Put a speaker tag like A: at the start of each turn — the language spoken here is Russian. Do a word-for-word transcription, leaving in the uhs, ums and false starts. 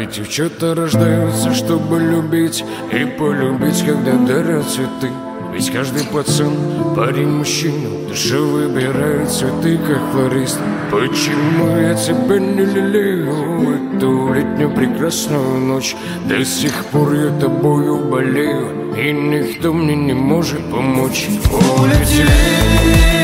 A: девчата рождаются, чтобы любить и полюбить, когда дарят цветы. Ведь каждый пацан, парень, мужчина, душа выбирает цветы, как флорист. Почему я тебя не лелею эту летнюю прекрасную ночь? До сих пор я тобою болею, и никто мне не может помочь. Улететь